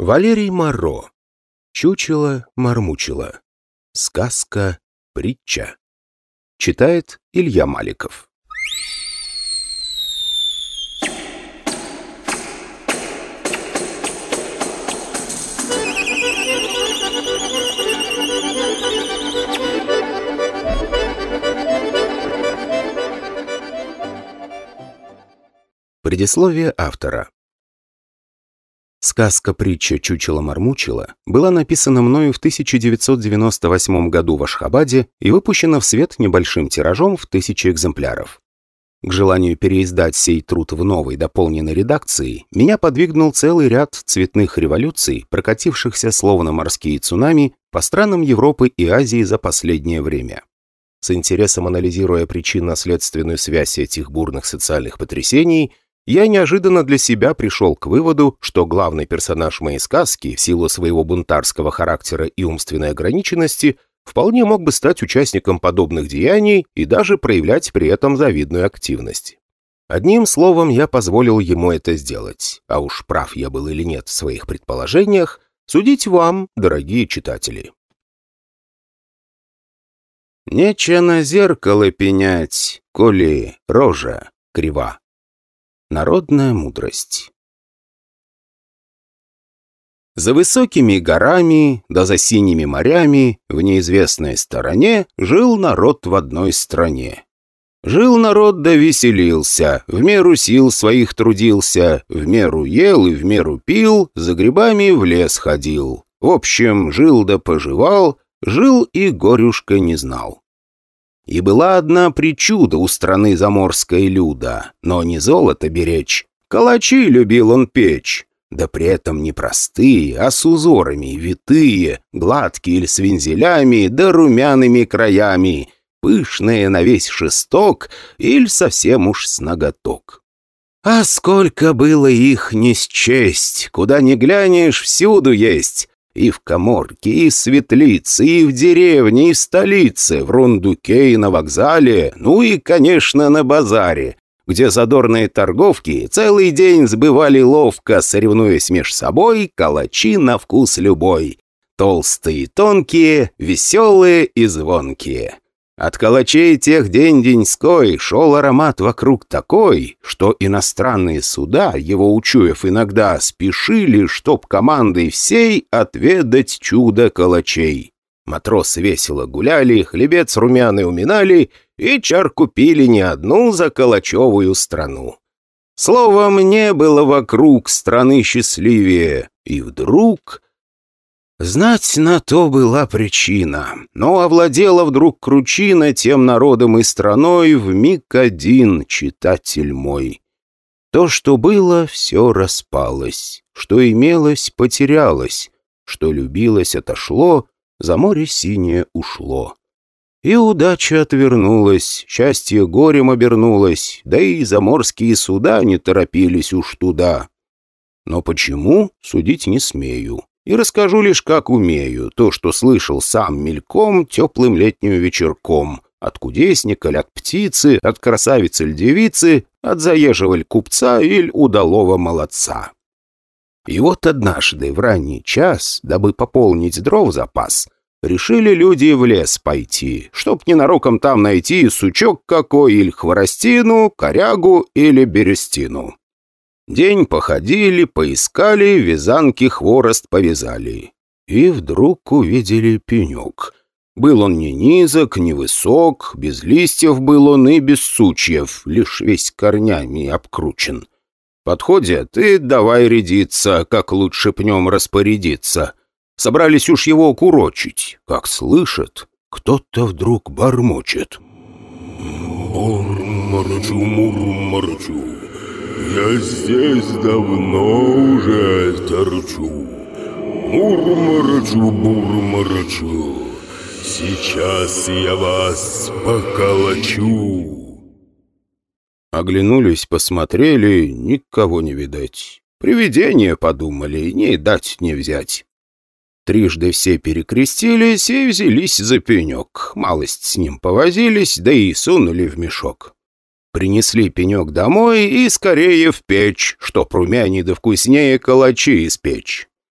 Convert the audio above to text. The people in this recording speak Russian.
Валерий Моро. Чучело-мармучело. Сказка-притча. Читает Илья Маликов. Предисловие автора. Сказка-притча «Чучело-мармучело» была написана мною в 1998 году в Ашхабаде и выпущена в свет небольшим тиражом в 1000 экземпляров. К желанию переиздать сей труд в новой дополненной редакции меня подвигнул целый ряд цветных революций, прокатившихся словно морские цунами по странам Европы и Азии за последнее время. С интересом анализируя причинно-следственную связь этих бурных социальных потрясений, я неожиданно для себя пришел к выводу, что главный персонаж моей сказки, в силу своего бунтарского характера и умственной ограниченности, вполне мог бы стать участником подобных деяний и даже проявлять при этом завидную активность. Одним словом, я позволил ему это сделать, а уж прав я был или нет в своих предположениях, судить вам, дорогие читатели. Нече на зеркало пенять, коли рожа крива. Народная мудрость. За высокими горами, да за синими морями, в неизвестной стороне, жил народ в одной стране. Жил народ да веселился, в меру сил своих трудился, в меру ел и в меру пил, за грибами в лес ходил. В общем, жил да поживал, жил и горюшка не знал. И была одна причуда у страны заморской люда, но не золото беречь, калачи любил он печь, да при этом не простые, а с узорами, витые, гладкие или с вензелями, да румяными краями, пышные на весь шесток или совсем уж с ноготок. А сколько было их не счесть, куда ни глянешь, всюду есть. И в каморке, и в светлице, и в деревне, и в столице, в рундуке и на вокзале, ну и, конечно, на базаре, где задорные торговки целый день сбывали ловко, соревнуясь меж собой, калачи на вкус любой. Толстые и тонкие, веселые и звонкие. От калачей тех день-деньской шел аромат вокруг такой, что иностранные суда, его учуяв иногда, спешили, чтоб командой всей отведать чудо калачей. Матросы весело гуляли, хлебец румяный уминали и чарку пили не одну за калачевую страну. Словом, не было вокруг страны счастливее, и вдруг... Знать на то была причина, но овладела вдруг кручина тем народом и страной вмиг один, читатель мой. То, что было, все распалось, что имелось, потерялось, что любилось, отошло, за море синее ушло. И удача отвернулась, счастье горем обернулось, да и заморские суда не торопились уж туда. Но почему, судить не смею. И расскажу лишь, как умею, то, что слышал сам мельком теплым летним вечерком, от кудесника или от птицы, от красавицы или девицы, от заезжего ли купца или удалого молодца. И вот однажды в ранний час, дабы пополнить дров запас, решили люди в лес пойти, чтоб ненароком там найти сучок какой или хворостину, корягу или берестину. День походили, поискали, вязанки хворост повязали. И вдруг увидели пенек. Был он не низок, не высок, без листьев был он и без сучьев, лишь весь корнями обкручен. Подходят и давай рядиться, как лучше пнем распорядиться. Собрались уж его курочить, как слышат, кто-то вдруг бормочет. Мур-марчу, мур-марчу. Я здесь давно уже торчу. Мур-марчу, бур-марчу. Сейчас я вас поколочу. Оглянулись, посмотрели, никого не видать. Привидение, подумали, не дать не взять. Трижды все перекрестились и взялись за пенек. Малость с ним повозились, да и сунули в мешок. Принесли пенек домой и скорее в печь, чтоб румяней да вкуснее калачи испечь.